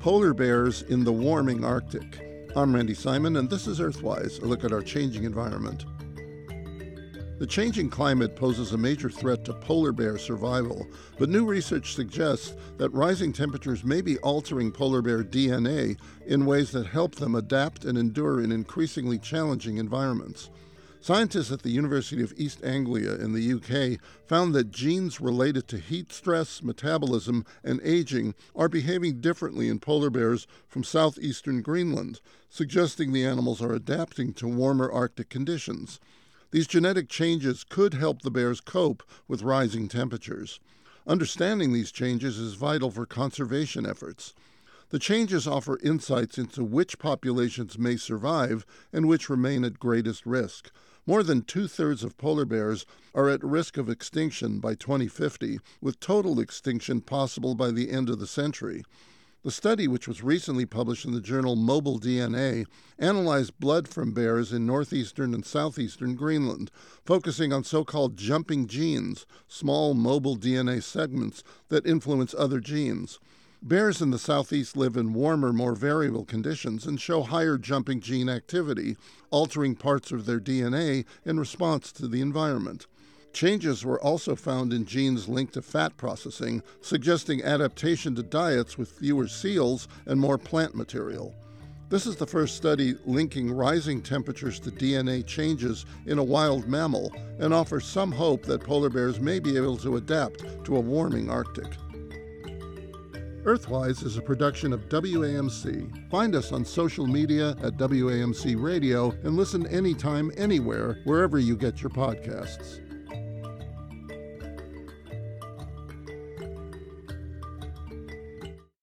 Polar bears in the warming Arctic. I'm Randy Simon, and this is Earthwise, a look at our changing environment. The changing climate poses a major threat to polar bear survival, but new research suggests that rising temperatures may be altering polar bear DNA in ways that help them adapt and endure in increasingly challenging environments. Scientists at the University of East Anglia in the UK found that genes related to heat stress, metabolism, and aging are behaving differently in polar bears from southeastern Greenland, suggesting the animals are adapting to warmer Arctic conditions. These genetic changes could help the bears cope with rising temperatures. Understanding these changes is vital for conservation efforts. The changes offer insights into which populations may survive and which remain at greatest risk. More than two-thirds of polar bears are at risk of extinction by 2050, with total extinction possible by the end of the century. The study, which was recently published in the journal Mobile DNA, analyzed blood from bears in northeastern and southeastern Greenland, focusing on so-called jumping genes, small mobile DNA segments that influence other genes. Bears in the southeast live in warmer, more variable conditions and show higher jumping gene activity, altering parts of their DNA in response to the environment. Changes were also found in genes linked to fat processing, suggesting adaptation to diets with fewer seals and more plant material. This is the first study linking rising temperatures to DNA changes in a wild mammal and offers some hope that polar bears may be able to adapt to a warming Arctic. Earthwise is a production of WAMC. Find us on social media at WAMC Radio and listen anytime, anywhere, wherever you get your podcasts.